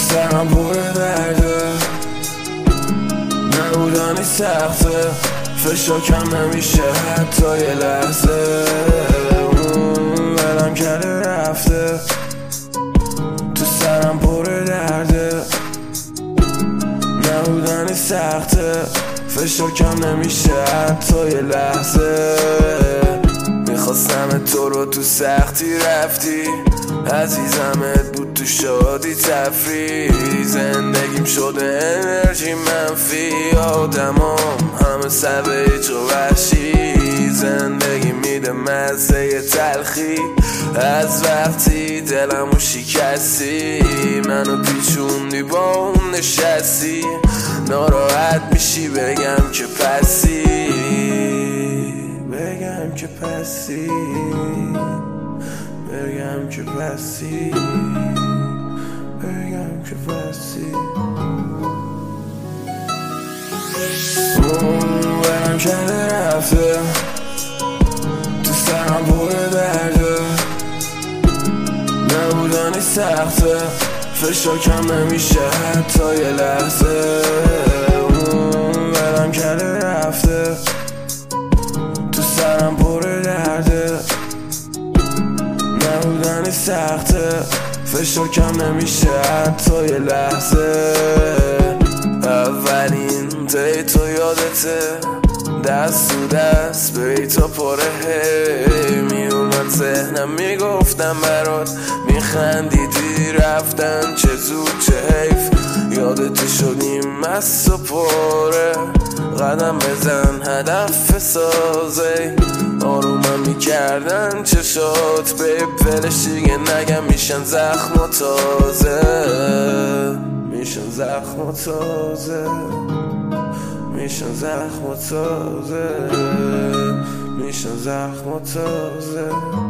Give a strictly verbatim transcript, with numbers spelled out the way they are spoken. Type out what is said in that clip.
سرم پر درده، نبودنی سخته، فشار کم نمیشه حتی یه لحظه. ولم کرده رفته، تو سرم پر درده، نبودنی سخته، فشار کم نمیشه حتی یه لحظه. میخواستم تو رو تو سختی رفتی، عزیزمت بود تو شادی تفریح. زندگیم شده انرژی منفی، آدمام همه سویج و وحشی. زندگی میده مزه تلخی، از وقتی دلمو شکستی، منو پیچوندی با اون نشستی. ناراحت میشی بگم که پسی، بگم که پسی، بگم که پسی، بگم که پسی. اون برم کرده رفته، تو سرم پر درده، نبودنی سخته، فشار کم نمیشه حتی یه لحظه. اون برم کرده رفته، تو سرم پر درده، نبودنی سخته، فشار کم نمیشه حتی یه لحظه. اولین دیتو یادته، دست تو دست بیتا پاره هی میومد ذهنم، میگفتم برات، میخندیدی رفتن چه زود چه حیف. یادت شدیم مست و پاره، قدم بزن هدف سازه، آرومم میکردن چشات بیب. ولش دیگه نگم میشن زخم و تازه، میشن زخم و تازه، میشن زخم و تازه، میشن زخم و تازه.